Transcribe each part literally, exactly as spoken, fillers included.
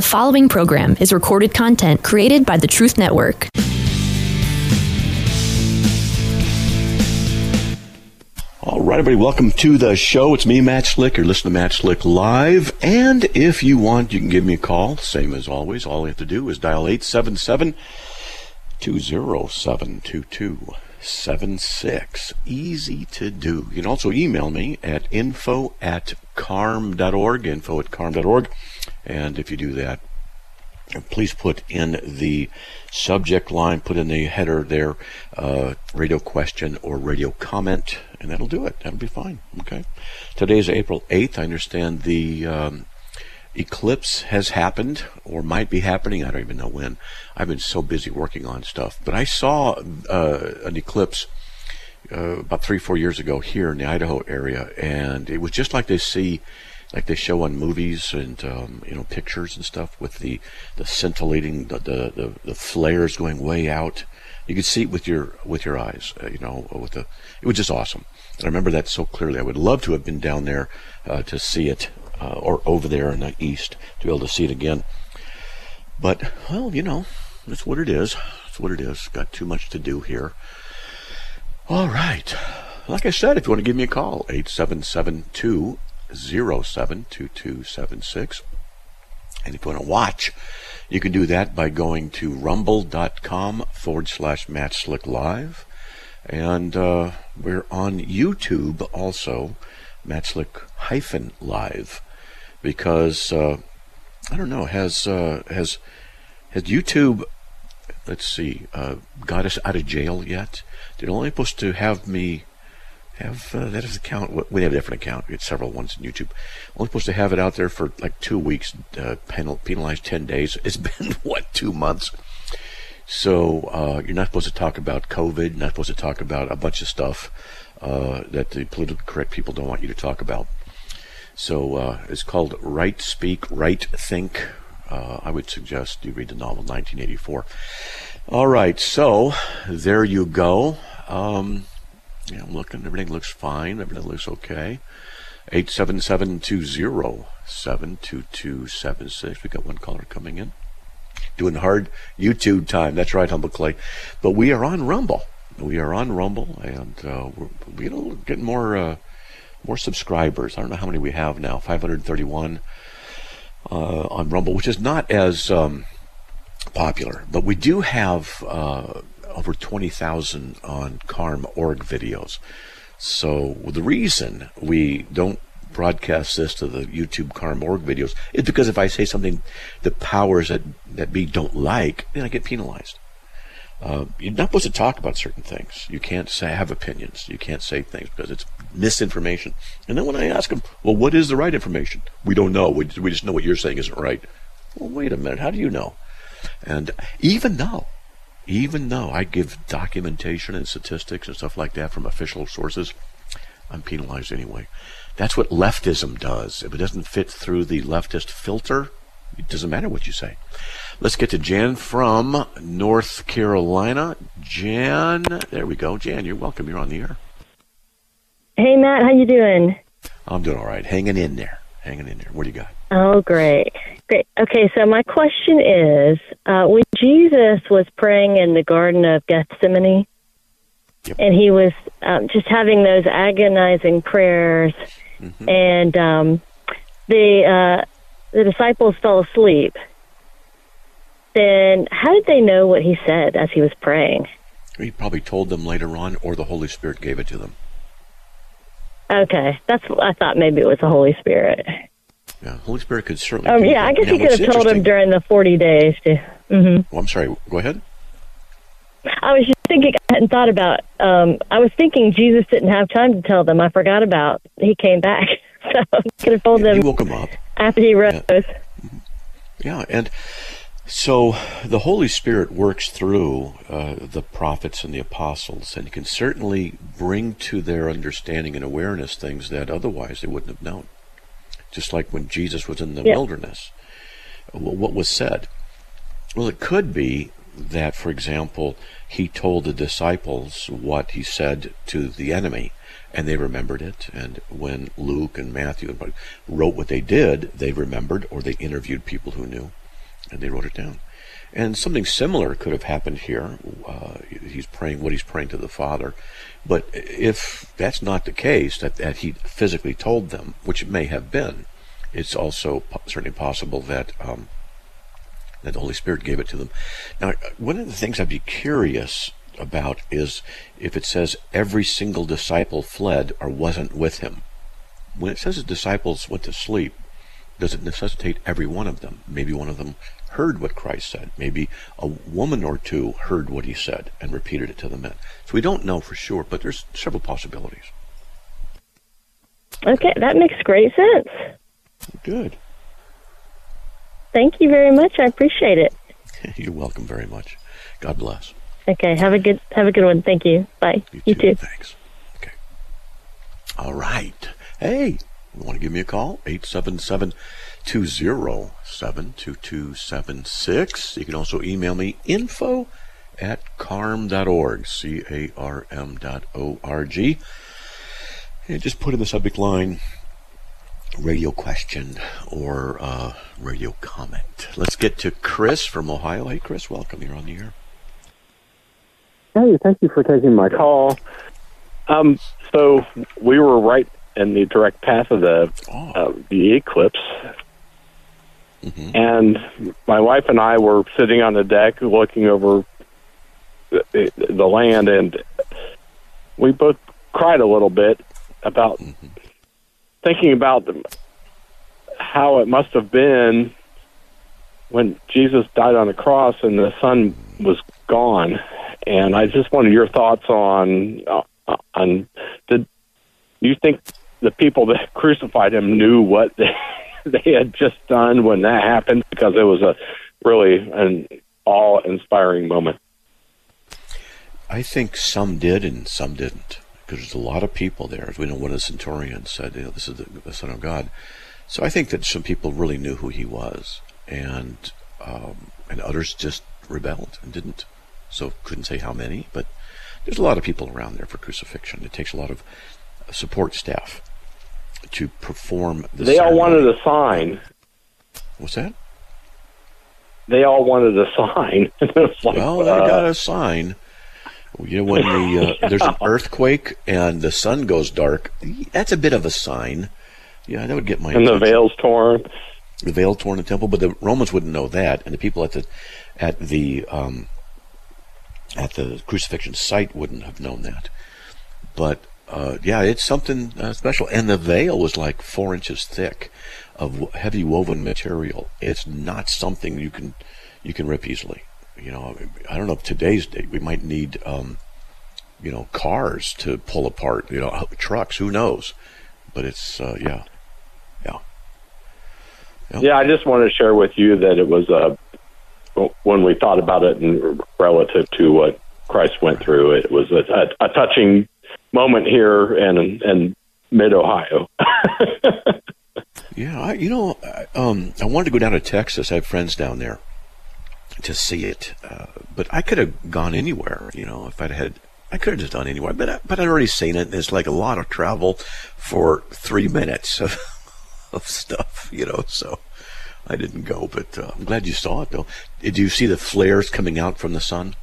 The following program is recorded content created by the Truth Network. All right, everybody, welcome to the show. It's me, Matt Slick. You're listening to Matt Slick Live. And if you want, you can give me a call. Same as always. All you have to do is dial eight seven seven, two zero seven, two two seven six. Easy to do. You can also email me at info at carm dot org, info at carm dot org. And if you do that, please put in the subject line, put in the header there, uh, radio question or radio comment, and that'll do it. That'll be fine. Okay. Today is April eighth. I understand the um, eclipse has happened or might be happening. I don't even know when. I've been so busy working on stuff. But I saw uh, an eclipse uh, about three, four years ago here in the Idaho area, and it was just like they see like they show on movies and um, you know, pictures and stuff, with the the scintillating, the, the the the flares going way out. You could see it with your with your eyes, uh, you know. With the it was just awesome. And I remember that so clearly. I would love to have been down there uh, to see it, uh, or over there in the east to be able to see it again. But well, you know, that's what it is. That's what it is. Got too much to do here. All right. Like I said, if you want to give me a call, eight seven seven two zero seven two two seven six. And if you want to watch, you can do that by going to rumble.com forward slash Matt Slick Live. And uh, we're on YouTube also, Matt Slick hyphen live, because uh, I don't know, has uh, has has YouTube, let's see, uh, got us out of jail yet? They're only supposed to have me have uh, that as account. We have a different account. We had several ones in YouTube. Only supposed to have it out there for like two weeks, uh, penal, penalized ten days. It's been, what, two months? So uh, you're not supposed to talk about COVID, not supposed to talk about a bunch of stuff uh, that the politically correct people don't want you to talk about. So uh, it's called Right Speak, Right Think. Uh, I would suggest you read the novel nineteen eighty-four. All right, so there you go. Um, Yeah, I'm looking. Everything looks fine. Everything looks okay. eight seven seven two zero seven two two seven six. We got one caller coming in. Doing hard YouTube time. That's right, Humble Clay. But we are on Rumble. We are on Rumble, and uh, we're, we're you know, getting more uh, more subscribers. I don't know how many we have now. five hundred thirty-one uh, on Rumble, which is not as um, popular. But we do have Uh, over twenty thousand on carm dot org videos. So the reason we don't broadcast this to the YouTube carm dot org videos is because if I say something the powers that, that be don't like, then I get penalized. Uh, you're not supposed to talk about certain things. You can't say, have opinions. You can't say things because it's misinformation. And then when I ask them, well, what is the right information? We don't know. We, we just know what you're saying isn't right. Well, wait a minute. How do you know? And even though Even though I give documentation and statistics and stuff like that from official sources, I'm penalized anyway. That's what leftism does. If it doesn't fit through the leftist filter, it doesn't matter what you say. Let's get to Jan from North Carolina. Jan, there we go. Jan, you're welcome. You're on the air. Hey, Matt. How you doing? I'm doing all right. Hanging in there. Hanging in there. What do you got? Oh, great. Great. Okay, so my question is, uh, when Jesus was praying in the Garden of Gethsemane, yep. and he was um, just having those agonizing prayers, mm-hmm. and um, the uh, the disciples fell asleep, then how did they know what he said as he was praying? He probably told them later on, or the Holy Spirit gave it to them. Okay, that's I thought maybe it was the Holy Spirit. Yeah, Holy Spirit could certainly. Um, yeah, I guess now, he could have told him during the forty days. To, mm-hmm. Well, I'm sorry. Go ahead. I was just thinking. I hadn't thought about. Um, I was thinking Jesus didn't have time to tell them. I forgot about. He came back, so he could have told yeah, them. He woke them up after he rose. Yeah. yeah, and so the Holy Spirit works through uh, the prophets and the apostles, and can certainly bring to their understanding and awareness things that otherwise they wouldn't have known. Just like when Jesus was in the yeah. wilderness. What was said? Well, it could be that, for example, he told the disciples what he said to the enemy, and they remembered it. And when Luke and Matthew wrote what they did, they remembered, or they interviewed people who knew. and they wrote it down. And something similar could have happened here. Uh, he's praying what he's praying to the Father. But if that's not the case, that, that he physically told them, which it may have been, it's also po- certainly possible that um, that the Holy Spirit gave it to them. Now, one of the things I'd be curious about is if it says every single disciple fled or wasn't with him. When it says the disciples went to sleep, does it necessitate every one of them? Maybe one of them heard what Christ said. Maybe a woman or two heard what he said and repeated it to the men. So we don't know for sure, but there's several possibilities. Okay, that makes great sense. Good. Thank you very much. I appreciate it. You're welcome very much. God bless. Okay, have a good have a good one. Thank you. Bye. You too. You too. Thanks. Okay. All right. Hey, you want to give me a call? eight seven seven, two zero seven, two two seven six. You can also email me info at carm dot org, C A R M dot O R G. And just put in the subject line radio question or uh, radio comment. Let's get to Chris from Ohio. Hey, Chris, welcome. You're on the air. Hey, thank you for taking my call. Um, so we were right in the direct path of the oh. uh, the eclipse, mm-hmm. and my wife and I were sitting on the deck looking over the, the land, and we both cried a little bit about mm-hmm. thinking about the, how it must have been when Jesus died on the cross and the sun was gone. And I just wanted your thoughts on, uh, on did you think the people that crucified him knew what they, they had just done when that happened? Because it was a really an awe-inspiring moment. I think some did and some didn't, because there's a lot of people there. As we know, one of the centurions said, you know, this is the, the Son of God. So I think that some people really knew who he was, and um, and others just rebelled and didn't. So couldn't say how many, but there's a lot of people around there for crucifixion. It takes a lot of support staff to perform the They ceremony. all wanted a sign. What's that? They all wanted a sign. It was like, Well, they uh, got a sign. You know, when the uh, there's an earthquake and the sun goes dark, that's a bit of a sign. Yeah, that would get my and attention. the veil's torn. The veil torn in the temple, but the Romans wouldn't know that, and the people at the at the um, at the crucifixion site wouldn't have known that. But uh, yeah, it's something uh, special, and the veil was like four inches thick of heavy woven material. It's not something you can you can rip easily. You know, I don't know if today's date we might need, um, you know, cars to pull apart, you know, trucks, who knows? But it's, uh, yeah, yeah. Yep. Yeah, I just wanted to share with you that it was, uh, when we thought about it in relative to what Christ went through, it was a, a, a touching moment here in, in mid-Ohio. Yeah, I, you know, I, um, I wanted to go down to Texas. I have friends down there to see it, uh, but I could have gone anywhere, you know, if I'd had, I could have just done anywhere, but, I, but I'd already seen it, and it's like a lot of travel for three minutes of, of stuff, you know, so I didn't go, but uh, I'm glad you saw it, though. Did you see the flares coming out from the sun?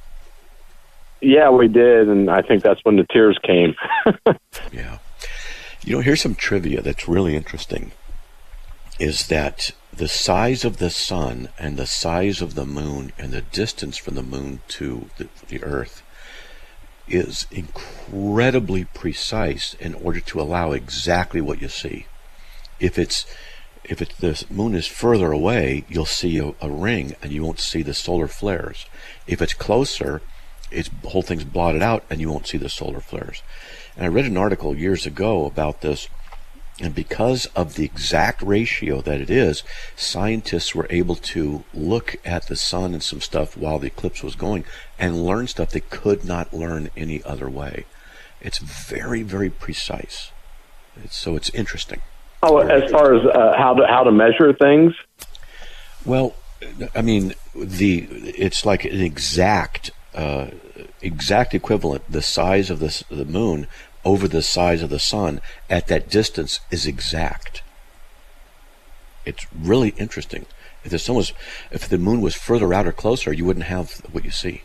Yeah, we did, and I think that's when the tears came. Yeah. You know, here's some trivia that's really interesting, is that the size of the sun and the size of the moon and the distance from the moon to the, the earth is incredibly precise in order to allow exactly what you see. If it's if it's the moon is further away, you'll see a, a ring and you won't see the solar flares. If it's closer, it's, the whole thing's blotted out and you won't see the solar flares. And I read an article years ago about this, and because of the exact ratio that it is, scientists were able to look at the sun and some stuff while the eclipse was going and learn stuff they could not learn any other way. It's very, very precise. It's, so it's interesting. Oh, as far as uh, how to how to measure things? Well, I mean, the it's like an exact uh, exact equivalent. The size of the the moon over the size of the sun at that distance is exact. It's really interesting. If the sun was, if the moon was further out or closer, you wouldn't have what you see.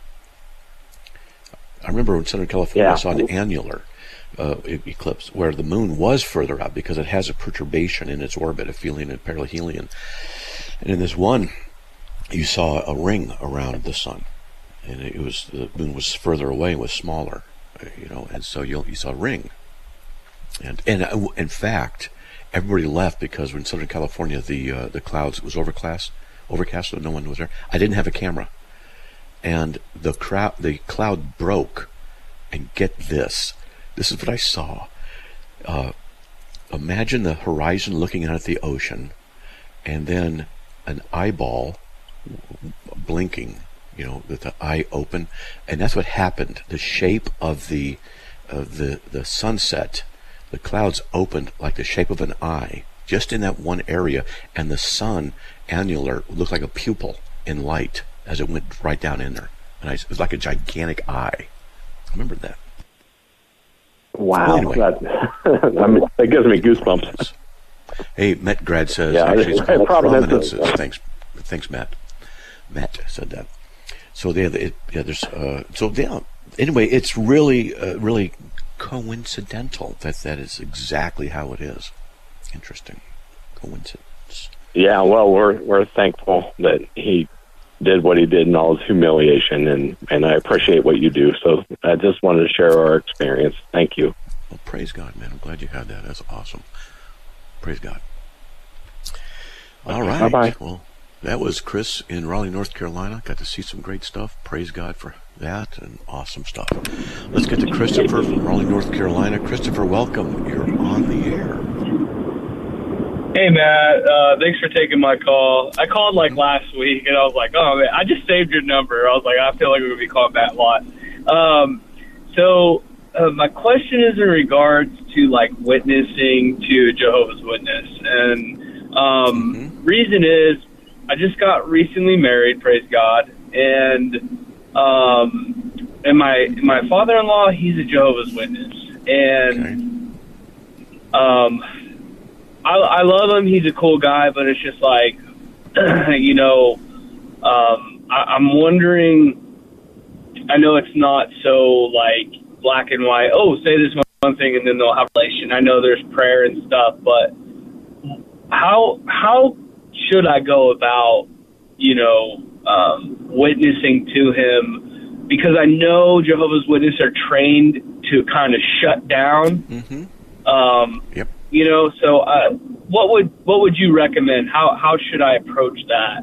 I remember in Southern California, yeah. I saw an annular uh, e- eclipse where the moon was further out because it has a perturbation in its orbit, a feeling in perihelion. And in this one, you saw a ring around the sun, and it was the moon was further away, was smaller, you know, and so you you saw a ring. And and uh, in fact, everybody left because in Southern California the uh, the clouds, it was overcast, overcast, so no one was there. I didn't have a camera, and the crowd, the cloud broke, and get this, this is what I saw. Uh, imagine the horizon looking out at the ocean, and then an eyeball blinking, you know, with the eye open, and that's what happened. The shape of the of the the sunset. The clouds opened like the shape of an eye, just in that one area, and the sun, annular, looked like a pupil in light as it went right down in there. And I, it was like a gigantic eye. I remember that. Wow. Well, anyway. that, I mean, that gives me goosebumps. Hey, Met Grad says, yeah, actually it's called prominences. prominences. Thanks, thanks, Matt. Matt said that. So yeah, it, yeah there's, uh, so yeah, anyway, it's really, uh, really coincidental that that is exactly how it is. Interesting coincidence. Yeah, well, we're we're thankful that he did what he did in all his humiliation, and and I appreciate what you do. So I just wanted to share our experience. Thank you. Well, praise God, man. I'm glad you had that. That's awesome. Praise God. All right. Bye-bye. Well, that was Chris in Raleigh, North Carolina. Got to see some great stuff. Praise God for that and awesome stuff. Let's get to Christopher from Raleigh, North Carolina. Christopher, welcome. You're on the air. Hey, Matt. Uh, thanks for taking my call. I called like last week, and I was like, oh, man, I just saved your number. I was like, I feel like we're going to be calling Matt a lot. Um, so uh, my question is in regards to like witnessing to Jehovah's Witness. And um, mm-hmm. reason is I just got recently married, praise God. And Um, and my my father-in-law, he's a Jehovah's Witness, and okay. um, I, I love him. He's a cool guy, but it's just like, you know, um, I, I'm wondering. I know it's not so like black and white. Oh, say this one thing, and then they'll have a relation. I know there's prayer and stuff, but how how should I go about, you know? Um, witnessing to him, because I know Jehovah's Witnesses are trained to kind of shut down. Mm-hmm. Um, yep. You know, so uh, what would what would you recommend? How how should I approach that?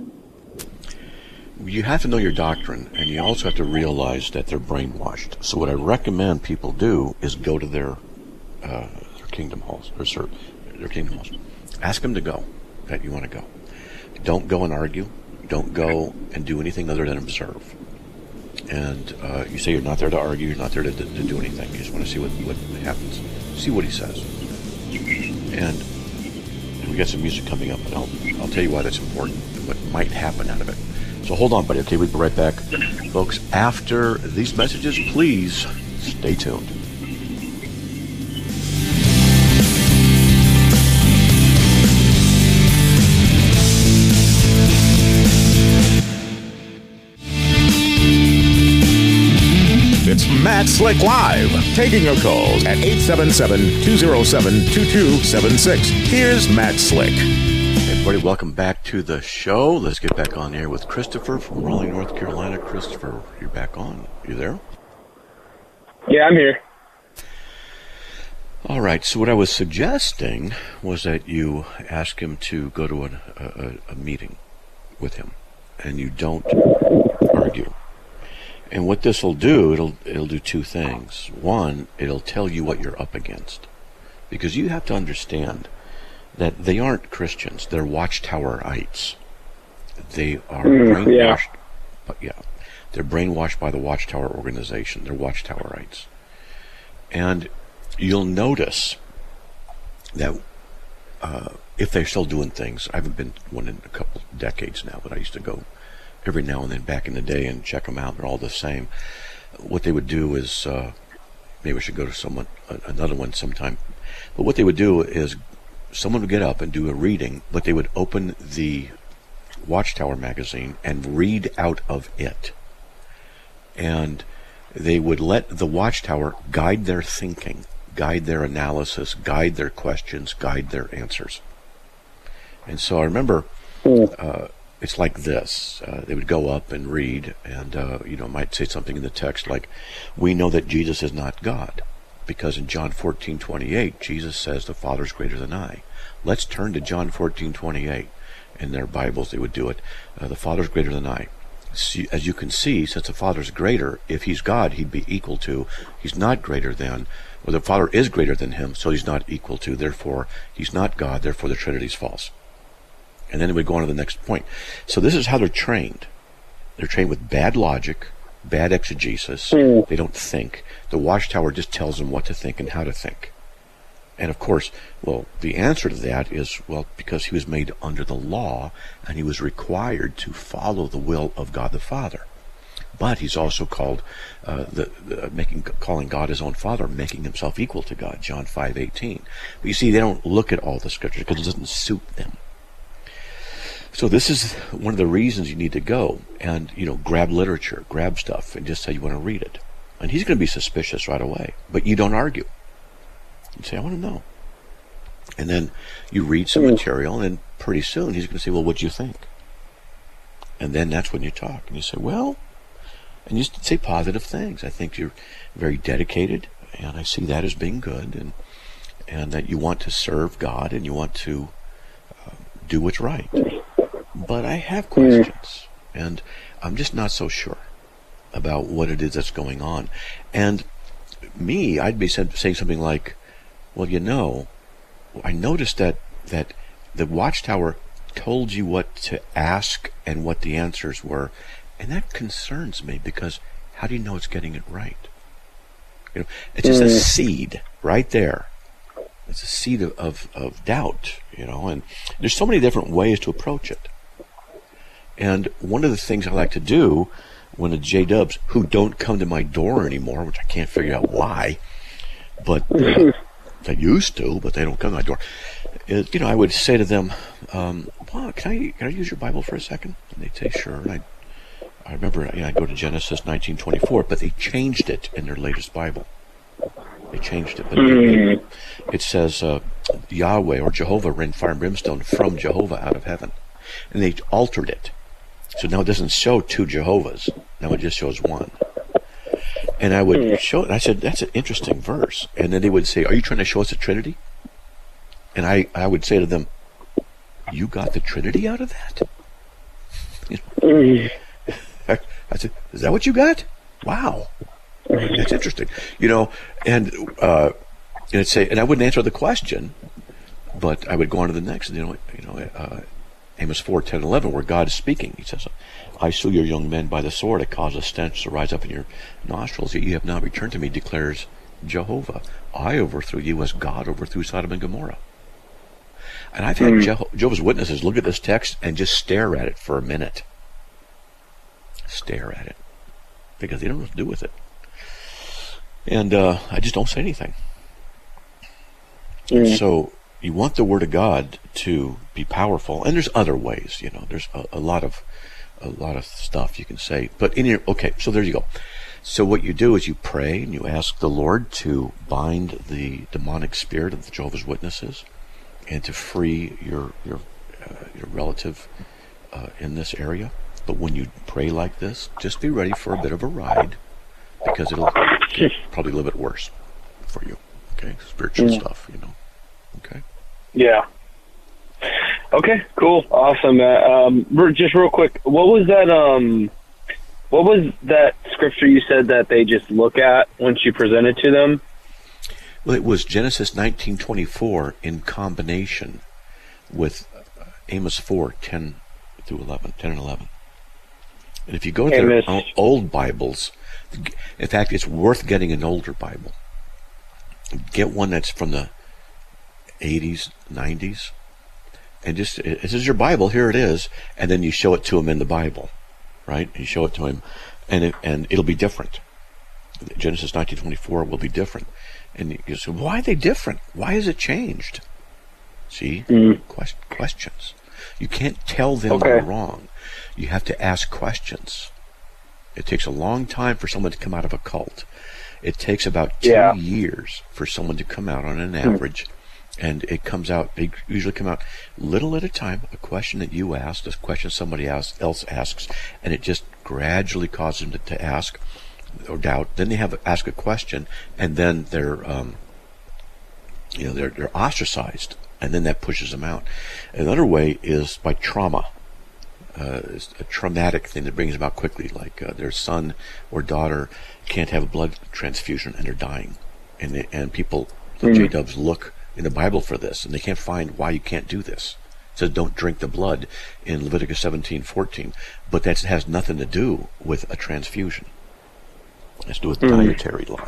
You have to know your doctrine, and you also have to realize that they're brainwashed. So what I recommend people do is go to their uh, their kingdom halls, or sir, their kingdom halls. Ask them to go. That you want to go. Don't go and argue. Don't go and do anything other than observe. And uh, you say you're not there to argue, you're not there to, to, to do anything. You just want to see what, what happens. See what he says. And, and we got some music coming up, and I'll, I'll tell you why that's important, what might happen out of it. So hold on, buddy. Okay, we'll be right back. Folks, after these messages, please stay tuned. It's Matt Slick Live, taking your calls at eight seven seven, two oh seven, two two seven six. Here's Matt Slick. Hey everybody, welcome back to the show. Let's get back on air with Christopher from Raleigh, North Carolina. Christopher, you're back on. You there? Yeah, I'm here. All right, so what I was suggesting was that you ask him to go to an, a, a meeting with him, and you don't argue. And what this will do, it'll it'll do two things. One, it'll tell you what you're up against, because you have to understand that they aren't Christians; they're Watchtowerites. They are mm, brainwashed. Yeah. But yeah, they're brainwashed by the Watchtower organization. They're Watchtowerites, and you'll notice that uh, if they're still doing things, I haven't been one in a couple decades now, but I used to go every now and then back in the day and check them out. They're all the same. What they would do is, uh, maybe we should go to someone, another one sometime. But what they would do is, someone would get up and do a reading, but they would open the Watchtower magazine and read out of it. And they would let the Watchtower guide their thinking, guide their analysis, guide their questions, guide their answers. And so I remember uh, it's like this. Uh, they would go up and read, and uh, you know, might say something in the text like, "We know that Jesus is not God, because in John fourteen twenty-eight, Jesus says the Father is greater than I." Let's turn to John fourteen twenty-eight. In their Bibles, they would do it. Uh, the Father is greater than I. See, as you can see, since the Father is greater, if he's God, he'd be equal to. He's not greater than. Well, the Father is greater than him, so he's not equal to. Therefore, he's not God. Therefore, the Trinity is false. And then it would go on to the next point. So this is how they're trained. They're trained with bad logic, bad exegesis. Mm. They don't think. The Watchtower just tells them what to think and how to think. And of course, well, the answer to that is, well, because he was made under the law, and he was required to follow the will of God the Father. But he's also called, uh, the, the making calling God his own Father, making himself equal to God, John five eighteen. But you see, they don't look at all the scriptures because it doesn't suit them. So this is one of the reasons you need to go and, you know, grab literature, grab stuff, and just say you want to read it. And he's going to be suspicious right away. But you don't argue. You say, I want to know. And then you read some material, and then pretty soon he's going to say, well, what'd you think? And then that's when you talk. And you say, well, and you say positive things. I think you're very dedicated, and I see that as being good, and and that you want to serve God, and you want to uh, do what's right. But I have questions, and I'm just not so sure about what it is that's going on. And me, I'd be saying something like, well, you know, I noticed that that the Watchtower told you what to ask and what the answers were, and that concerns me, because how do you know it's getting it right? You know, it's just mm. a seed right there. It's a seed of, of, of doubt, you know, and there's so many different ways to approach it. And one of the things I like to do when the J-Dubs, who don't come to my door anymore, which I can't figure out why, but uh, they used to, but they don't come to my door, is, you know, I would say to them, um, well, can I can I use your Bible for a second? And they'd say, sure. And I I remember, you know, I go to Genesis nineteen twenty-four, but they changed it in their latest Bible. They changed it. But it, it, it says, uh, Yahweh or Jehovah rained fire and brimstone from Jehovah out of heaven. And they altered it. So now it doesn't show two Jehovahs. Now it just shows one. And I would show it. I said, that's an interesting verse. And then they would say, are you trying to show us a Trinity? And I, I would say to them, you got the Trinity out of that? You know? I said, is that what you got? Wow. That's interesting. You know, and uh, and I'd say, and I wouldn't answer the question, but I would go on to the next. You know, you know, uh, Amos four, ten, eleven, where God is speaking. He says, I slew your young men by the sword. I caused a stench to rise up in your nostrils. Yet you have not returned to me, declares Jehovah. I overthrew you as God overthrew Sodom and Gomorrah. And I've had mm. Jeho- Jehovah's Witnesses look at this text and just stare at it for a minute. Stare at it. Because they don't know what to do with it. And uh, I just don't say anything. Mm. So you want the Word of God to be powerful, and there's other ways. You know, there's a, a lot of a lot of stuff you can say. But in your okay, so there you go. So what you do is you pray and you ask the Lord to bind the demonic spirit of the Jehovah's Witnesses, and to free your your uh, your relative uh, in this area. But when you pray like this, just be ready for a bit of a ride, because it'll get probably a little bit worse for you. Okay, spiritual mm. stuff, you know. Okay. Yeah. Okay. Cool. Awesome. Uh, um, just real quick, what was that? Um, what was that scripture you said that they just look at once you present it to them? Well, it was Genesis nineteen twenty-four in combination with Amos four, ten through eleven, ten and eleven. And if you go to Amos. their old Bibles, in fact, it's worth getting an older Bible. Get one that's from the eighties, nineties, and just, this is your Bible, here it is, and then you show it to him in the Bible, right? You show it to him, and it, and it'll be different. Genesis nineteen twenty-four will be different. And you say, why are they different? Why has it changed? See? Mm. Quest- questions. You can't tell them Okay. they're wrong. You have to ask questions. It takes a long time for someone to come out of a cult. It takes about two Yeah. years for someone to come out on an average. And it comes out, they usually come out little at a time, a question that you asked, a question somebody else, else asks, and it just gradually causes them to, to ask or doubt. Then they have ask a question, and then they're, um, you know, they're, they're ostracized, and then that pushes them out. Another way is by trauma. Uh, it's a traumatic thing that brings them out quickly, like uh, their son or daughter can't have a blood transfusion and they're dying. And, they, and people, the Mm. J-dubs, look in the Bible for this, and they can't find why you can't do this. It says don't drink the blood in Leviticus seventeen fourteen, but that has nothing to do with a transfusion. It has to do with Mm. dietary laws.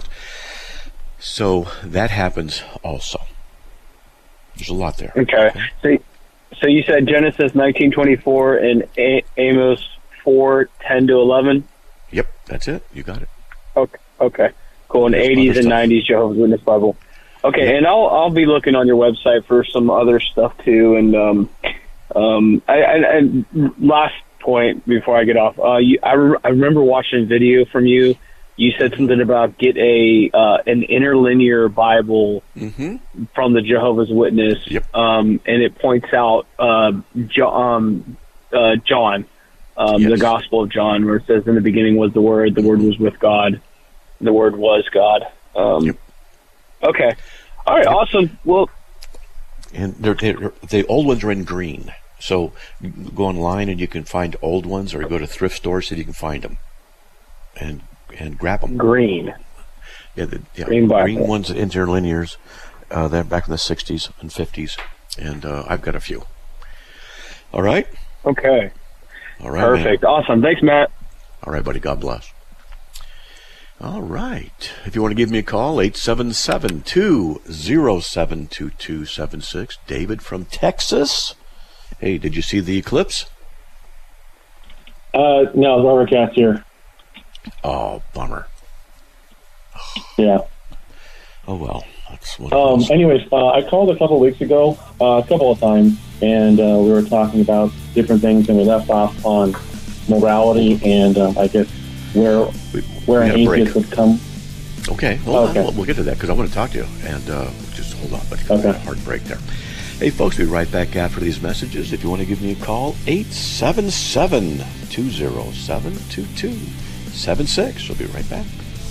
So that happens also. There's a lot there. Okay. So, so you said Genesis nineteen twenty-four and A- Amos four ten to eleven. Yep, that's it. You got it. Okay. Okay. Cool. And There's eighties other and stuff. nineties Jehovah's Witness Bible. Okay, Yeah. and I'll I'll be looking on your website for some other stuff too. And um, um, I, I, and last point before I get off, uh, you, I re- I remember watching a video from you. You said something about get a uh, an interlinear Bible Mm-hmm. from the Jehovah's Witness. Yep. Um, and it points out uh, jo- um, uh, John, um, Yes. the Gospel of John, where it says, "In the beginning was the Word. The Word was with God. The Word was God." Um, Yep. Okay. All right. Yep. Awesome. Well, And they're, they're, the old ones are in green. So you go online and you can find old ones, or you go to thrift stores so you can find them and and grab them. green. Yeah, the, yeah, Green Bible. green ones, interlinears. Uh, they're back in the sixties and fifties, and uh, I've got a few. All right, Okay. all right, Perfect. man. Awesome. Thanks, Matt. All right, buddy. God bless. All right. If you want to give me a call, eight seven seven, two zero seven, two two seven six. David from Texas. Hey, did you see the eclipse? Uh, no, it's overcast here. Oh, bummer. Yeah. Oh, well. That's what it Um, is. anyways, uh, I called a couple weeks ago, uh, a couple of times, and uh, we were talking about different things, and we left off on morality and um, I guess where We, where we an had a break. atheist would come. Okay, hold Okay. on. We'll, we'll get to that because I want to talk to you. And uh, just hold on, buddy. Okay. A hard break there. Hey, folks, we'll be right back after these messages. If you want to give me a call, eight seven seven, two zero seven, two two seven six. We'll be right back.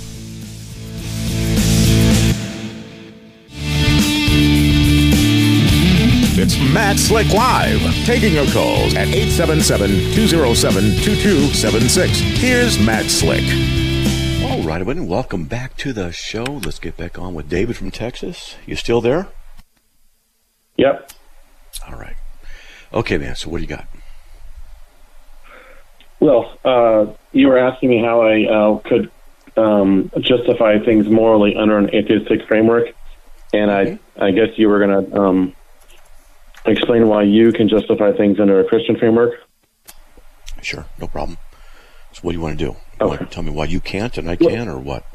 It's Matt Slick Live, taking your calls at eight seven seven, two zero seven, two two seven six. Here's Matt Slick. All right, everyone, welcome back to the show. Let's get back on with David from Texas. You still there? Yep. All right. Okay, man, so what do you got? Well, uh, you were asking me how I uh, could um, justify things morally under an atheistic framework, and I, I guess you were going to um, explain why you can justify things under a Christian framework. Sure, no problem. So what do you want to do? You Okay. want to tell me why you can't and I can, or what?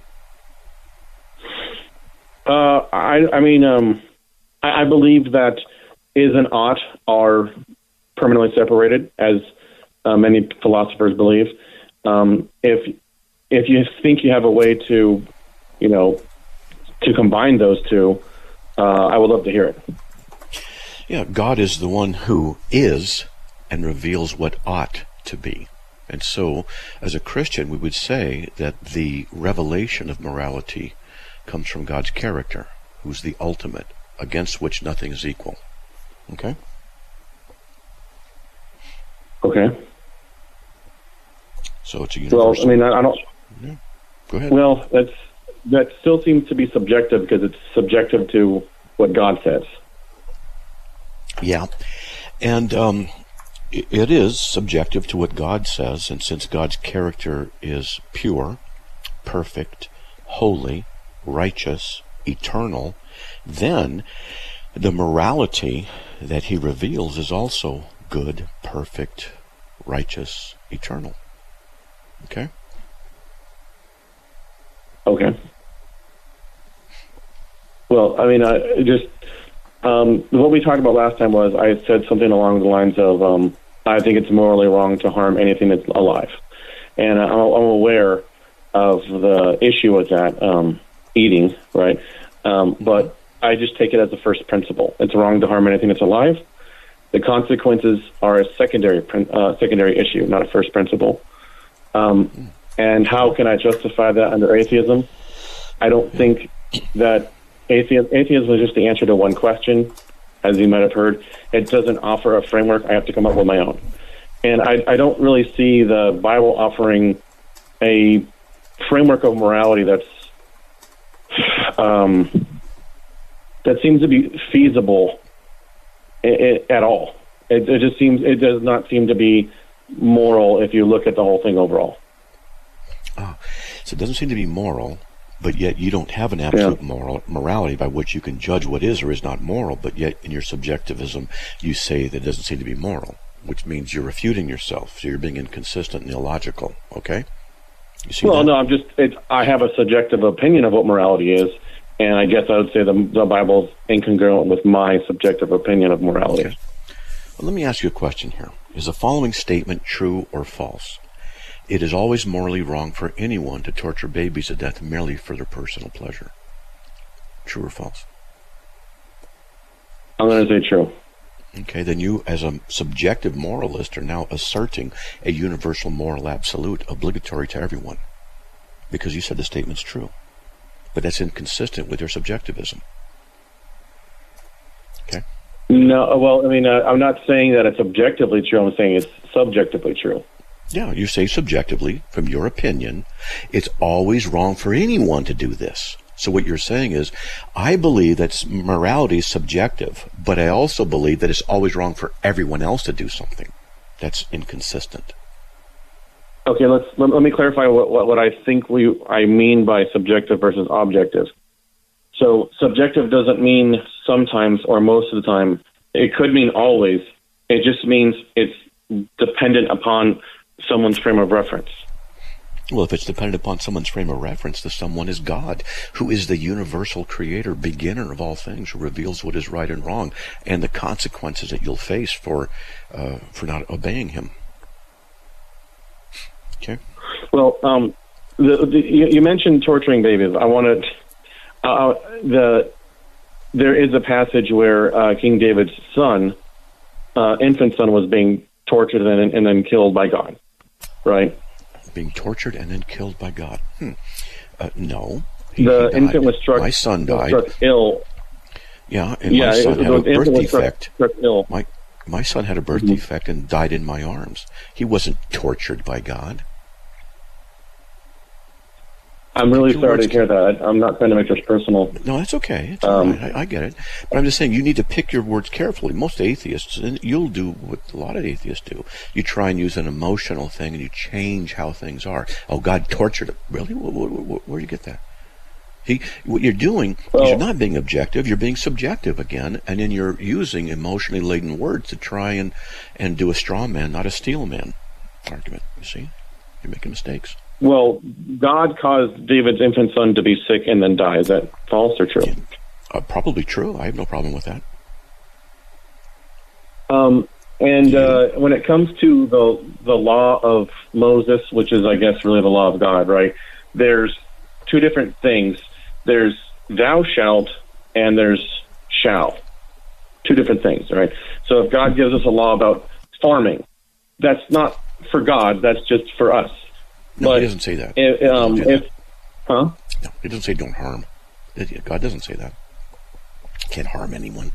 Uh, I, I mean, um, I, I believe that is and ought are permanently separated, as uh, many philosophers believe. Um, if if you think you have a way to, you know, to combine those two, uh, I would love to hear it. Yeah, God is the one who is and reveals what ought to be. And so, as a Christian, we would say that the revelation of morality comes from God's character, who's the ultimate, against which nothing is equal. Okay? Okay. So it's a Well, universal. I mean, I, I don't. Go ahead. Well, that's that still seems to be subjective because it's subjective to what God says. Yeah. And um, i- it is subjective to what God says, and since God's character is pure, perfect, holy, righteous, eternal, then the morality that he reveals is also good, perfect, righteous, eternal. Okay? Okay. Well, I mean, I just um, what we talked about last time was I said something along the lines of um, I think it's morally wrong to harm anything that's alive. And I'm, I'm aware of the issue with that, um, eating, right? Um, but I just take it as a first principle. It's wrong to harm anything that's alive. The consequences are a secondary uh, secondary issue, not a first principle. Um, and how can I justify that under atheism? I don't think that atheism, atheism is just the answer to one question, as you might have heard. It doesn't offer a framework. I have to come up with my own. And I, I don't really see the Bible offering a framework of morality that's um, that seems to be feasible at all. It, it just seems it does not seem to be moral if you look at the whole thing overall. Oh, so it doesn't seem to be moral, but yet you don't have an absolute yeah. moral morality by which you can judge what is or is not moral. But yet, in your subjectivism, you say that it doesn't seem to be moral, which means you're refuting yourself. So you're being inconsistent and illogical. Okay. You see well, that? no, I'm just. It's, I have a subjective opinion of what morality is. And I guess I would say the, the Bible is incongruent with my subjective opinion of morality. Okay. Well, let me ask you a question here. Is the following statement true or false? It is always morally wrong for anyone to torture babies to death merely for their personal pleasure. True or false? I'm going to say true. Okay, then you, as a subjective moralist, are now asserting a universal moral absolute obligatory to everyone. Because you said the statement's true. But that's inconsistent with your subjectivism. Okay? No, well, I mean, uh, I'm not saying that it's objectively true. I'm saying it's subjectively true. Yeah, you say subjectively, from your opinion, it's always wrong for anyone to do this. So what you're saying is, I believe that morality is subjective, but I also believe that it's always wrong for everyone else to do something. That's inconsistent. Okay, let's let, let me clarify what, what, what I think we I mean by subjective versus objective. So subjective doesn't mean sometimes or most of the time. It could mean always. It just means it's dependent upon someone's frame of reference. Well, if it's dependent upon someone's frame of reference, the someone is God, who is the universal creator, beginner of all things, who reveals what is right and wrong, and the consequences that you'll face for uh, for not obeying him. Okay. Well, um, the, the, you, you mentioned torturing babies. I wanted uh, the there is a passage where uh, King David's son, uh, infant son, was being tortured and then, and then killed by God. Right. Being tortured and then killed by God. Hmm. Uh, no. He, the he infant was struck. My son died. Struck ill. Yeah, and yeah, my son it, had a birth was defect. Struck, struck ill. My my son had a birth mm-hmm. defect and died in my arms. He wasn't tortured by God. I'm really sorry to hear that. I'm not trying to make this personal. No, that's okay. It's um, all right. I, I get it. But I'm just saying you need to pick your words carefully. Most atheists, and you'll do what a lot of atheists do, you try and use an emotional thing and you change how things are. Oh, God tortured him. Really? Where, where, where do you get that? He, what you're doing well, is you're not being objective, you're being subjective again, and then you're using emotionally laden words to try and, and do a straw man, not a steel man argument. You see? You're making mistakes. Well, God caused David's infant son to be sick and then die. Is that false or true? Yeah, uh, probably true. I have no problem with that. Um, and uh, when it comes to the the law of Moses, which is, I guess, really the law of God, right? There's two different things. There's thou shalt and there's shall. Two different things, right? So if God gives us a law about farming, that's not for God. That's just for us. No, but he doesn't say that. If, um, do if, that. huh? No, he doesn't say don't harm. God doesn't say that. Can't harm anyone.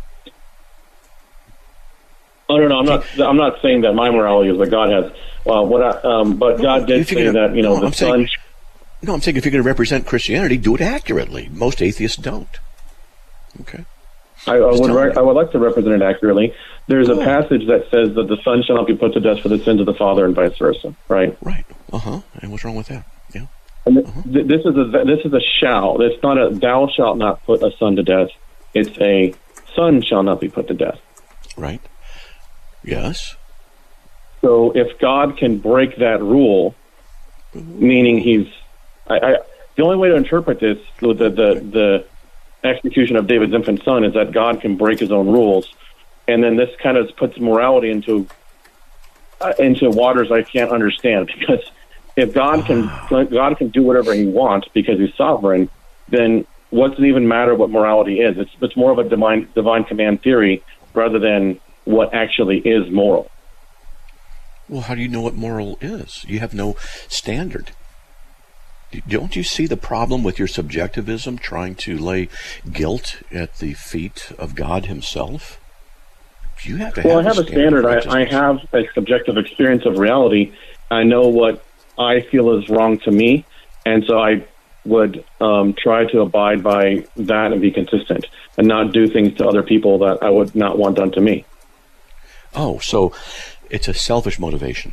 Oh no, no, I'm not. I'm not saying that my morality is that God has. Well, what? I, um, but God did say gonna, that you know no, the I'm Son. Saying, no, I'm saying if you're going to represent Christianity, do it accurately. Most atheists don't. Okay. I, I would. Re- I would like to represent it accurately. There's oh. a passage that says that the Son shall not be put to death for the sins of the Father, and vice versa. Right. Right. Uh huh. And what's wrong with that? Yeah. And th- uh-huh. th- this is a this is a shall. It's not a thou shalt not put a son to death. It's a son shall not be put to death. Right. Yes. So if God can break that rule, meaning he's, I, I, the only way to interpret this, the the the execution of David's infant son is that God can break his own rules. And then this kind of puts morality into uh, into waters I can't understand, because if God can God can do whatever he wants because he's sovereign, then what does it even matter what morality is? It's it's more of a divine divine command theory rather than what actually is moral. Well, how do you know what moral is? You have no standard. Don't you see the problem with your subjectivism, trying to lay guilt at the feet of God himself? You have to have well, I have a a standard. I, I have a subjective experience of reality. I know what I feel is wrong to me, and so I would um, try to abide by that and be consistent and not do things to other people that I would not want done to me. Oh, so it's a selfish motivation.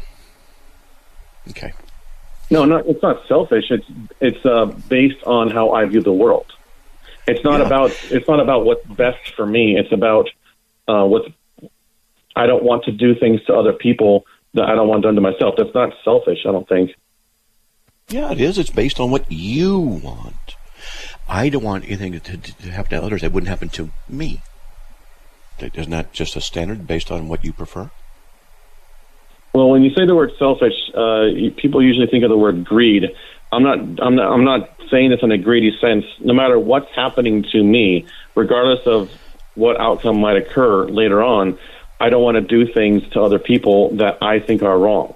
Okay. No, not, it's not selfish. It's it's uh, based on how I view the world. It's not yeah. about it's not about what's best for me. It's about uh, what's. I don't want to do things to other people that I don't want done to myself. That's not selfish, I don't think. Yeah, it is. It's based on what you want. I don't want anything to, to happen to others that wouldn't happen to me. Isn't that just a standard based on what you prefer? Well, when you say the word selfish, uh, people usually think of the word greed. I'm not. I'm not. I'm not saying this in a greedy sense. No matter what's happening to me, regardless of what outcome might occur later on, I don't want to do things to other people that I think are wrong.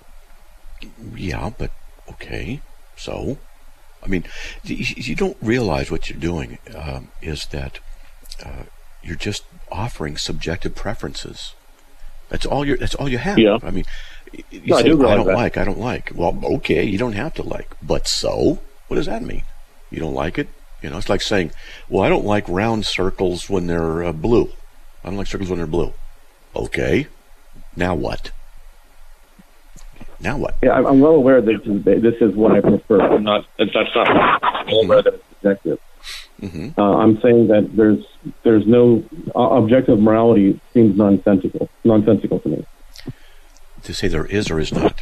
Yeah, but okay. So, I mean, you don't realize what you're doing um, is that uh, you're just offering subjective preferences. That's all you. That's all you have. Yeah. I mean, you no, say, I, do I don't that. like. I don't like. Well, okay, you don't have to like. But so, what does that mean? You don't like it? You know, it's like saying, "Well, I don't like round circles when they're uh, blue. I don't like circles when they're blue." Okay, now what? Now what? Yeah, I'm well aware that this is what I prefer. I'm not. That's not. I'm well aware that it's subjective. Mm-hmm. Uh, I'm saying that there's there's no uh, objective morality seems nonsensical. Nonsensical to me. To say there is or is not.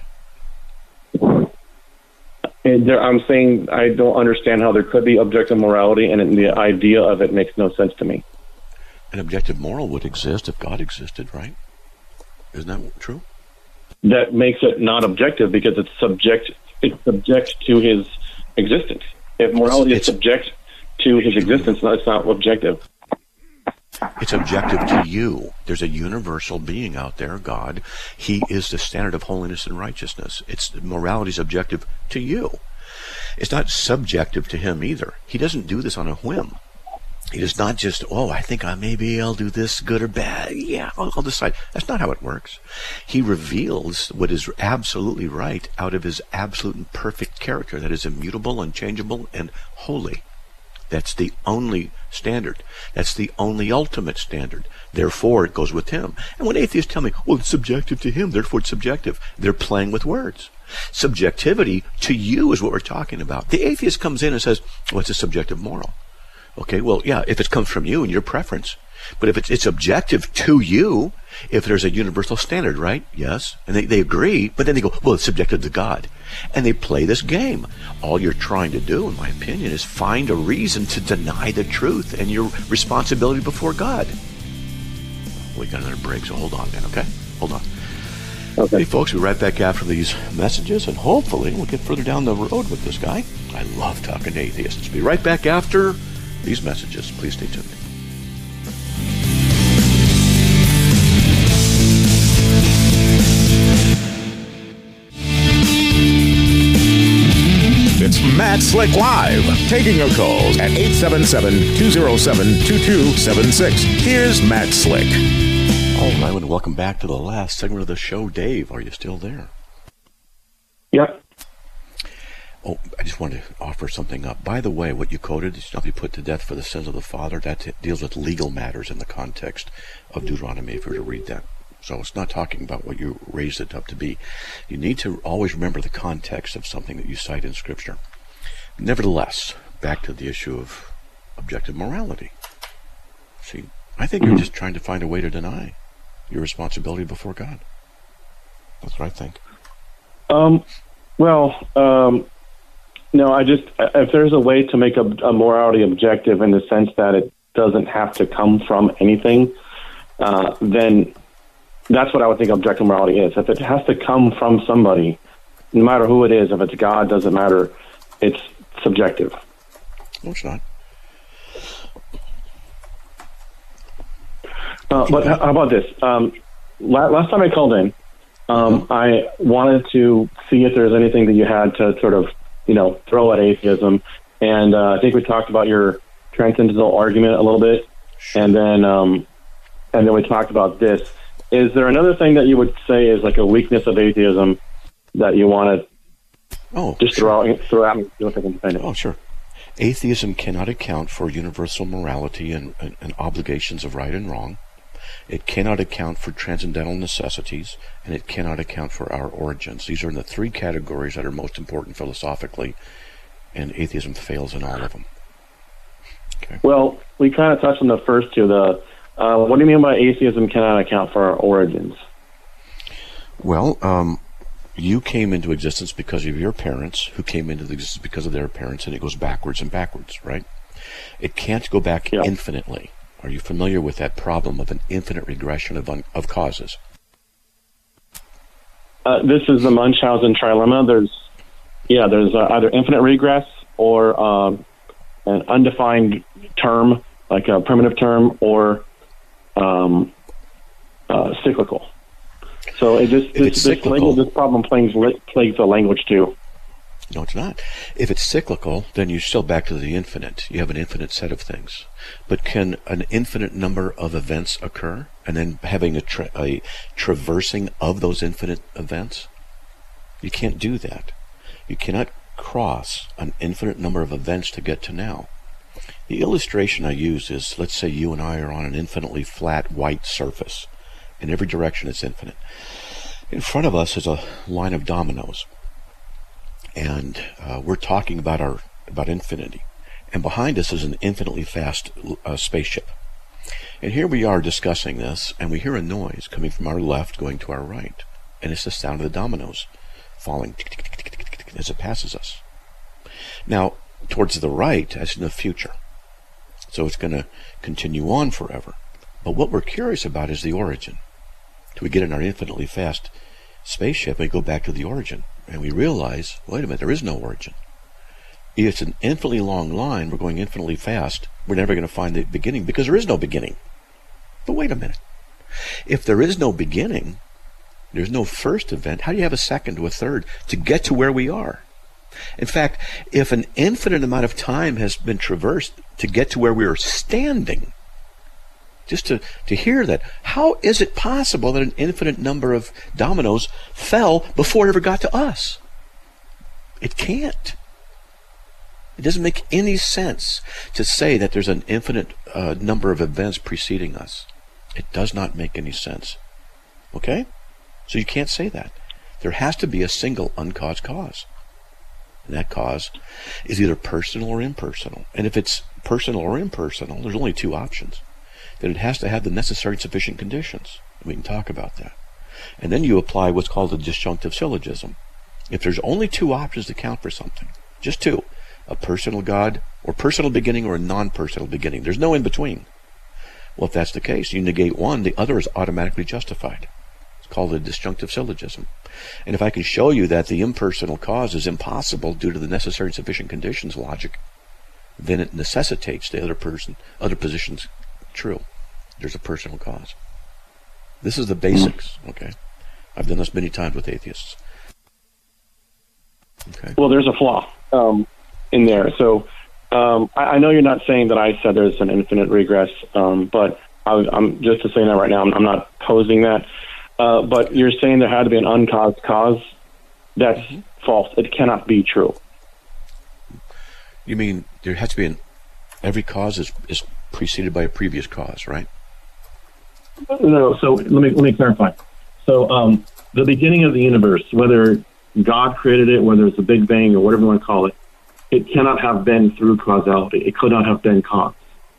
And there, I'm saying I don't understand how there could be objective morality, and the idea of it makes no sense to me. An objective moral would exist if God existed, right? Isn't that true? That makes it not objective because it's subject. It's subject to his existence. If morality it's, is subject to his existence, it's not objective. It's objective to you. There's a universal being out there, God. He is the standard of holiness and righteousness. It's morality is objective to you. It's not subjective to him either. He doesn't do this on a whim. It is not just, oh, I think I maybe I'll do this good or bad. Yeah, I'll, I'll decide. That's not how it works. He reveals what is absolutely right out of his absolute and perfect character that is immutable, unchangeable, and holy. That's the only standard. That's the only ultimate standard. Therefore, it goes with him. And when atheists tell me, well, it's subjective to him, therefore it's subjective, they're playing with words. Subjectivity to you is what we're talking about. The atheist comes in and says, well, it's a subjective moral. Okay, well, yeah, if it comes from you and your preference. But if it's, it's objective to you, if there's a universal standard, right? Yes. And they, they agree, but then they go, well, it's subjective to God. And they play this game. All you're trying to do, in my opinion, is find a reason to deny the truth and your responsibility before God. We got another break, so hold on, man, okay? Hold on. Okay. Hey, folks, we'll be right back after these messages, and hopefully we'll get further down the road with this guy. I love talking to atheists. We'll be right back after these messages. Please stay tuned. It's Matt Slick Live, taking your calls at eight seven seven, two oh seven, two two seven six. Here's Matt Slick. All right, and welcome back to the last segment of the show. Dave, are you still there? Yep. Oh, I just wanted to offer something up. By the way, what you quoted, shall be put to death for the sins of the father, that deals with legal matters in the context of Deuteronomy, if you were to read that. So it's not talking about what you raised it up to be. You need to always remember the context of something that you cite in Scripture. Nevertheless, back to the issue of objective morality. See, I think you're just trying to find a way to deny your responsibility before God. That's what I think. Um, well, um, No, I just, if there's a way to make a, a morality objective in the sense that it doesn't have to come from anything, uh, then that's what I would think objective morality is. If it has to come from somebody, no matter who it is, if it's God, doesn't matter, it's subjective. No, it's not. Uh, but how about this? Um, la- last time I called in, um, I wanted to see if there's anything that you had to sort of, you know, throw at atheism. And uh, I think we talked about your transcendental argument a little bit, and then um, and then we talked about this. Is there another thing that you would say is like a weakness of atheism that you want to oh, just sure. throw out, throw out and see if I can defend it? Oh, sure. Atheism cannot account for universal morality and, and, and obligations of right and wrong. It cannot account for transcendental necessities, and it cannot account for our origins. These are the three categories that are most important philosophically, and atheism fails in all of them. Okay. Well, we kind of touched on the first two. The uh, what do you mean by atheism cannot account for our origins? Well, um, you came into existence because of your parents, who came into existence because of their parents, and it goes backwards and backwards, right? It can't go back yeah. infinitely. Are you familiar with that problem of an infinite regression of un- of causes? Uh, this is the Munchausen trilemma. There's, yeah, there's uh, either infinite regress or um, an undefined term, like a primitive term, or um, uh, cyclical. So it just this, this, language, this problem plagues, plagues the language too. No, it's not. If it's cyclical, then you're still back to the infinite. You have an infinite set of things. But can an infinite number of events occur, and then having a, tra- a traversing of those infinite events? You can't do that. You cannot cross an infinite number of events to get to now. The illustration I use is, let's say you and I are on an infinitely flat white surface. In every direction it's infinite. In front of us is a line of dominoes. And uh, we're talking about our about infinity. And behind us is an infinitely fast uh, spaceship. And here we are discussing this, and we hear a noise coming from our left going to our right. And it's the sound of the dominoes falling tick, tick, tick, tick, tick, tick, as it passes us. Now, towards the right, that's in the future. So it's going to continue on forever. But what we're curious about is the origin. Do we get in our infinitely fast spaceship and go back to the origin? And we realize, wait a minute, there is no origin. It's an infinitely long line. We're going infinitely fast. We're never going to find the beginning because there is no beginning. But wait a minute. If there is no beginning, there's no first event, how do you have a second to a third to get to where we are? In fact, if an infinite amount of time has been traversed to get to where we are standing, just to, to hear that, how is it possible that an infinite number of dominoes fell before it ever got to us? It can't. It doesn't make any sense to say that there's an infinite uh, number of events preceding us. It does not make any sense. Okay? So you can't say that. There has to be a single uncaused cause. And that cause is either personal or impersonal. And if it's personal or impersonal, there's only two options. That it has to have the necessary and sufficient conditions. We can talk about that. And then you apply what's called the disjunctive syllogism. If there's only two options to count for something, just two, a personal God or personal beginning or a non-personal beginning, there's no in between. Well, if that's the case, you negate one, the other is automatically justified. It's called the disjunctive syllogism. And if I can show you that the impersonal cause is impossible due to the necessary and sufficient conditions logic, then it necessitates the other person, other positions true. There's a personal cause. This is the basics, okay? I've done this many times with atheists. Okay. Well, there's a flaw um, in there. So um, I, I know you're not saying that I said there's an infinite regress, um, but I, I'm just to say that right now, I'm, I'm not posing that. Uh, but you're saying there had to be an uncaused cause. That's mm-hmm. false. It cannot be true. You mean there has to be an every cause is, is preceded by a previous cause, right? No. So let me let me clarify. So um, the beginning of the universe, whether God created it, whether it's a Big Bang or whatever you want to call it, it cannot have been through causality. It could not have been caused.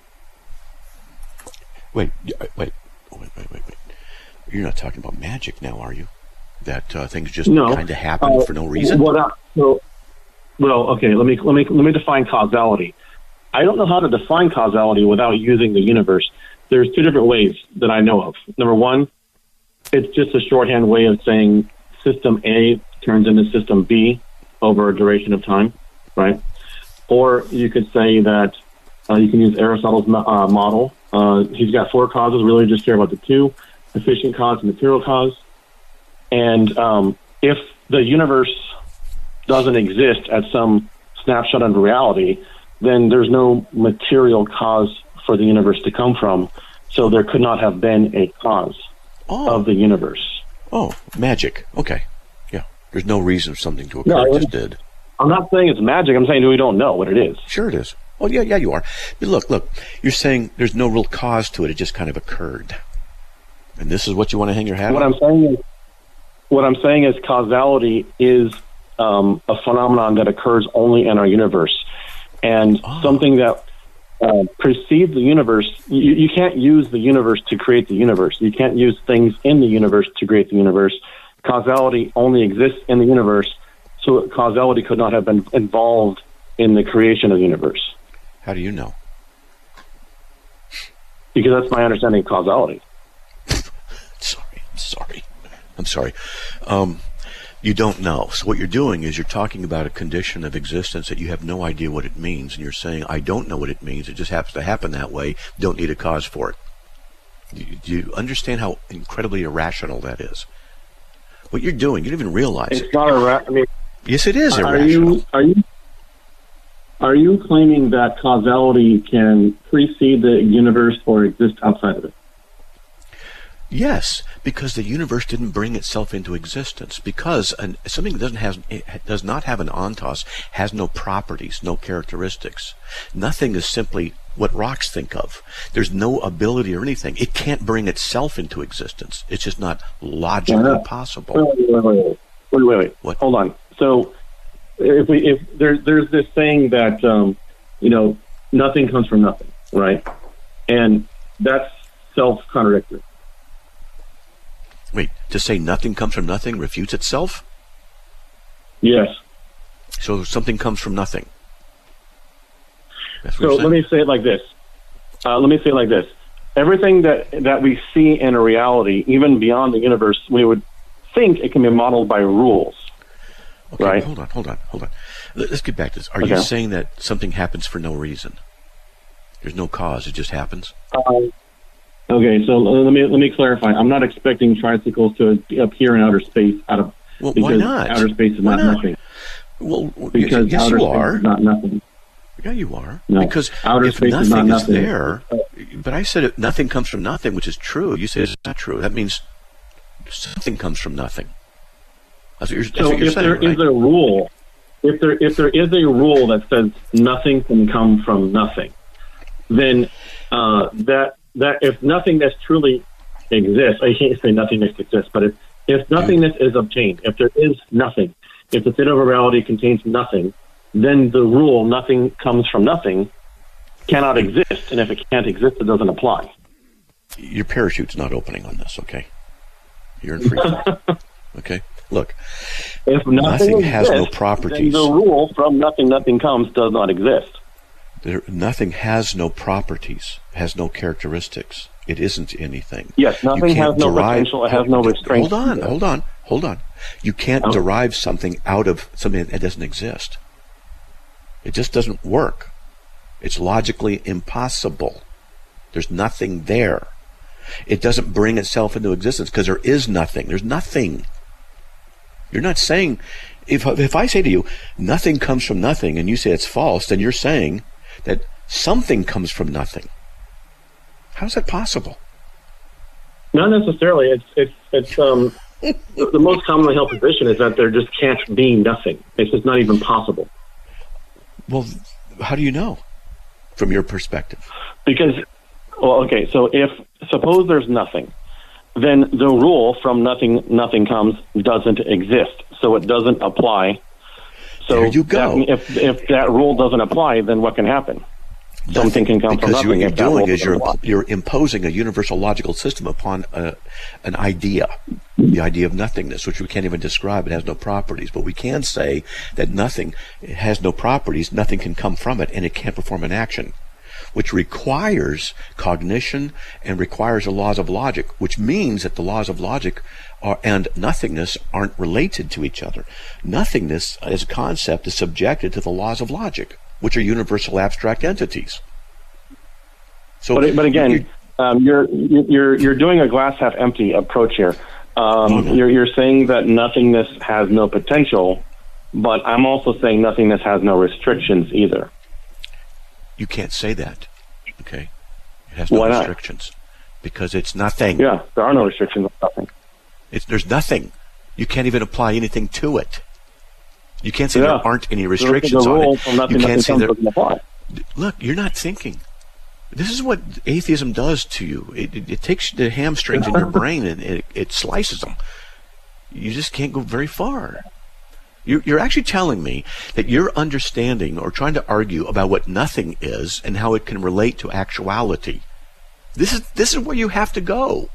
Wait, wait, wait, wait, wait, wait. You're not talking about magic now, are you? That uh, things just no. kind of happen uh, for no reason? Well, that, so, well, okay, let me let me let me define causality. I don't know how to define causality without using the universe. There's two different ways that I know of. Number one, it's just a shorthand way of saying system A turns into system B over a duration of time, right? Or you could say that uh, you can use Aristotle's uh, model. Uh, he's got four causes. Really just care about the two: efficient cause and material cause. And um, if the universe doesn't exist at some snapshot of reality, then there's no material cause for the universe to come from. So there could not have been a cause oh. of the universe. Oh, magic. Okay. Yeah. There's no reason for something to occur. No, it just did. I'm not saying it's magic. I'm saying we don't know what it is. Sure it is. Well, yeah, yeah, you are. But look, look, you're saying there's no real cause to it. It just kind of occurred. And this is what you want to hang your hat what on? I'm saying is, what I'm saying is causality is um, a phenomenon that occurs only in our universe. And oh. something that uh, precedes the universe, you, you can't use the universe to create the universe. You can't use things in the universe to create the universe. Causality only exists in the universe, so causality could not have been involved in the creation of the universe. How do you know? Because that's my understanding of causality. sorry, I'm sorry. I'm sorry. Um, you don't know. So what you're doing is you're talking about a condition of existence that you have no idea what it means, and you're saying, I don't know what it means. It just happens to happen that way. Don't need a cause for it. Do you, do you understand how incredibly irrational that is? What you're doing, you don't even realize it's it. It's not irrational. I mean, yes, it is are irrational. You, are you are you claiming that causality can precede the universe or exist outside of it? Yes, because the universe didn't bring itself into existence. Because an, something that doesn't have, it does not have an ontos has no properties, no characteristics. Nothing is simply what rocks think of. There's no ability or anything. It can't bring itself into existence. It's just not logically uh, possible. Wait, wait, wait, wait, wait, wait, wait. What? Hold on. So, if we if there, there's this saying that um, you know nothing comes from nothing, right? And that's self-contradictory. Wait, to say nothing comes from nothing refutes itself? Yes. So something comes from nothing. That's what So you're saying? let me say it like this. Uh, let me say it like this. Everything that, that we see in a reality, even beyond the universe, we would think it can be modeled by rules. Okay, right? hold on, hold on, hold on. Let's get back to this. Are Okay. you saying that something happens for no reason? There's no cause, it just happens? Um, okay, so let me let me clarify. I'm not expecting tricycles to appear in outer space out of Well, because why not? outer space is Why not, not? nothing. Well, Because yes, outer you space are. is not nothing. Yeah, you are. No, because outer if space is nothing not is, nothing. there, but I said it, nothing comes from nothing, which is true. You say it's not true. That means something comes from nothing. That's what you're, that's So what you're if saying, there right? is a rule, if there if there is a rule that says nothing can come from nothing, then uh, that that if nothingness truly exists, I can't say nothingness exists, but if if nothingness is obtained, if there is nothing, if the state of reality contains nothing, then the rule nothing comes from nothing cannot exist, and if it can't exist, it doesn't apply. Your parachute's not opening on this, okay? You're in free fall. Okay? Look, If nothing, nothing has no exists, properties. then the rule from nothing nothing comes does not exist. There, nothing has no properties, has no characteristics. It isn't anything. Yes, nothing You can't has no derive- potential, it has no restraints. Hold on, hold on, hold on. You can't Oh. derive something out of something that doesn't exist. It just doesn't work. It's logically impossible. There's nothing there. It doesn't bring itself into existence because there is nothing. There's nothing. You're not saying, if if I say to you, nothing comes from nothing, and you say it's false, then you're saying that something comes from nothing. How is that possible? Not necessarily. It's it's it's um the, the most commonly held position is that there just can't be nothing. It's just not even possible. Well, how do you know, from your perspective? Because, well, okay. So if suppose there's nothing, then the rule from nothing nothing comes doesn't exist. So it doesn't apply. So There you go. that- if if that rule doesn't apply, then what can happen? something can come because from nothing. Because what you're doing is you're, lot. you're imposing a universal logical system upon a, an idea, the idea of nothingness, which we can't even describe. It has no properties. But we can say that nothing has no properties, nothing can come from it, and it can't perform an action, which requires cognition and requires the laws of logic, which means that the laws of logic are, and nothingness aren't related to each other. Nothingness as a concept is subjected to the laws of logic, which are universal abstract entities. So, but, but again, you're, um, you're you're you're doing a glass half empty approach here. Um, oh, no. You're you're saying that nothingness has no potential, but I'm also saying nothingness has no restrictions either. You can't say that. Okay, it has no Why not? restrictions because it's nothing. Yeah, there are no restrictions on nothing. It's, there's nothing. You can't even apply anything to it. You can't say yeah. there aren't any restrictions the on rule it. From nothing, you can't say there. Apply. Look, you're not thinking. This is what atheism does to you. It, it, it takes the hamstrings in your brain and it, it slices them. You just can't go very far. You're, you're actually telling me that you're understanding or trying to argue about what nothing is and how it can relate to actuality. This is this is where you have to go.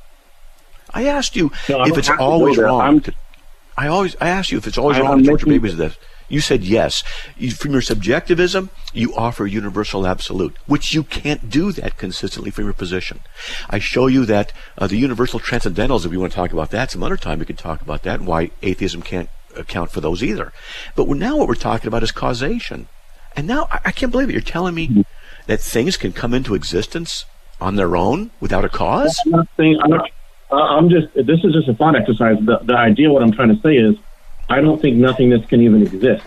I asked you no, if it's always wrong. To, I always I asked you if it's always I, wrong I'm to torture making, babies to death. You said yes. You, from your subjectivism, you offer universal absolute, which you can't do that consistently from your position. I show you that uh, the universal transcendentals, if we want to talk about that some other time, we can talk about that and why atheism can't account for those either. But we're, now what we're talking about is causation. And now I, I can't believe it. You're telling me that things can come into existence on their own without a cause? I'm not saying, I'm, not, uh, I'm just, this is just a thought exercise. The, the idea, what I'm trying to say is, I don't think nothingness can even exist.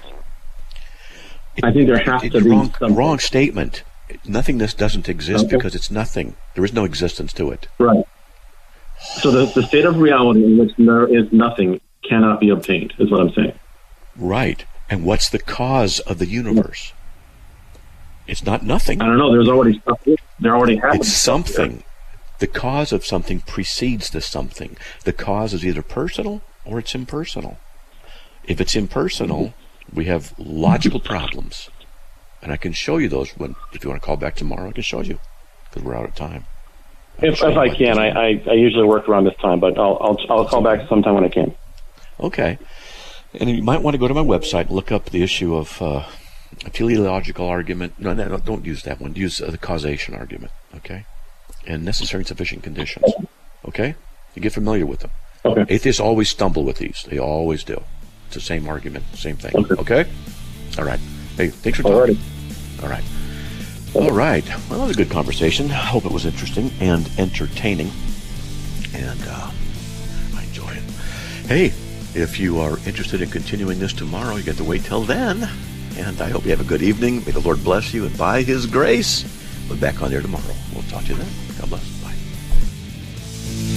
It, I think there has it's to be wrong, something. Wrong statement. Nothingness doesn't exist okay. because it's nothing. There is no existence to it. Right. So the, the state of reality in which there is nothing cannot be obtained, is what I'm saying. Right. And what's the cause of the universe? It's not nothing. I don't know. There's already stuff. There already happens. It's something. The cause of something precedes the something. The cause is either personal or it's impersonal. If it's impersonal, we have logical problems. And I can show you those when, if you want to call back tomorrow, I can show you because we're out of time. I if if I can, I, I, I usually work around this time, but I'll I'll, I'll call back sometime when I can. Okay. And you might want to go to my website and look up the issue of uh, a teleological argument. No, no, no, don't use that one. Use uh, the causation argument, okay? And necessary and sufficient conditions, okay? You get familiar with them. Okay. Atheists always stumble with these. They always do. It's the same argument, same thing. Okay. Okay? All right. Hey, thanks for talking. Alrighty. All right. All right. Well, that was a good conversation. I hope it was interesting and entertaining. And uh, I enjoy it. Hey, if you are interested in continuing this tomorrow, you get to wait till then. And I hope you have a good evening. May the Lord bless you. And by His grace, we'll be back on there tomorrow. We'll talk to you then. God bless. Bye.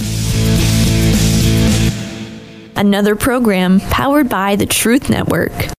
Another program powered by the Truth Network.